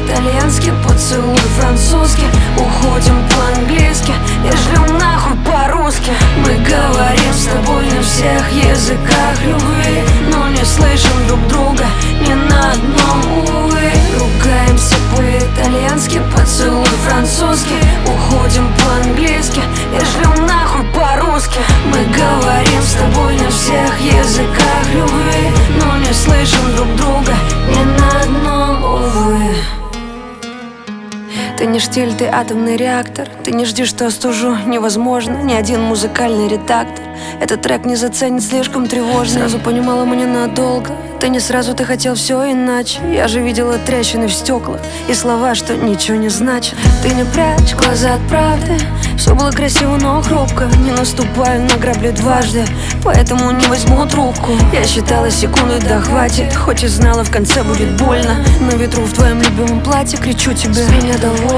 по-итальянски, поцелуй французский. Уходим по-английски и жрем нахуй по-русски. Мы говорим с тобой на всех языках любви, но не слышим друг друга ни на одном, увы. Ругаемся по-итальянски, поцелуй французский. Уходим по-английски и жрем нахуй по-русски. Мы говорим с тобой на всех языках любви, но не слышим друг друга ни на одном, увы. Ты не штиль, ты атомный реактор. Ты не жди, что остужу, невозможно. Ни один музыкальный редактор этот трек не заценит, слишком тревожно. Сразу понимала, мы ненадолго. Ты не сразу, ты хотел все иначе. Я же видела трещины в стеклах и слова, что ничего не значат. Ты не прячь глаза от правды. Все было красиво, но хрупко. Не наступаю на грабли дважды, поэтому не возьму трубку. Я считала секунды, да хватит. Хоть и знала, в конце будет больно. На ветру в твоем любимом платье кричу тебе: с меня довольна.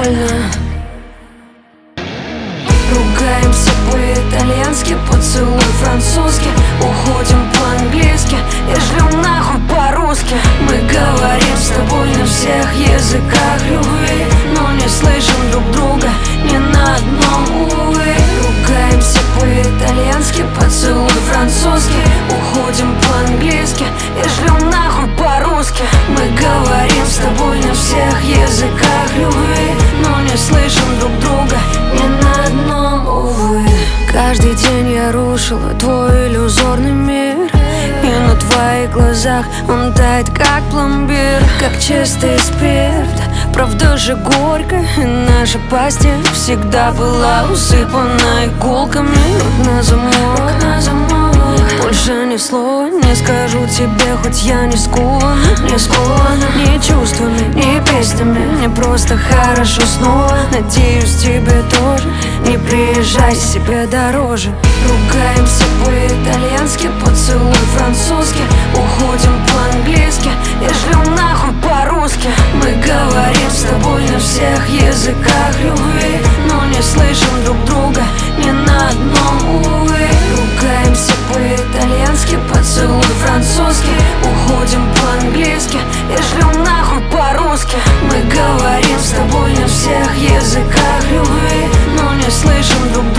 Ругаемся по-итальянски, поцелуй французский. Уходим по-английски и жрем нахуй по-русски. Мы говорим с тобой на всех языках любви, но не слышим друг друга ни на одном, увы. Ругаемся по-итальянски, поцелуй французский. Уходим по-английски и жрем нахуй по-русски. Мы говорим с тобой на всех языках любви, но не слышим друг друга ни на одном, увы. Каждый день я рушила твой иллюзорный мир, и на твоих глазах он тает, как пломбир, как чистый спирт. Правда же горько, и наша постель всегда была усыпана иголками. Рот на замок, больше ни слова не скажу тебе, хоть я не скована, ни чувствами, ни песнями. Мне просто хорошо снова, надеюсь, тебе тоже. Не приезжай, себе дороже. Ругаемся по-итальянски, поцелуй французский. Уходим по-английски и жрем нахуй по-русски. Мы говорим с тобой на всех языках любви, но не слышим друг друга ни на одном, увы. Ругаемся по-итальянски, поцелуй французский. Уходим по-английски и жрем нахуй по-русски. Мы говорим с тобой на всех языках любви, но не слышим друг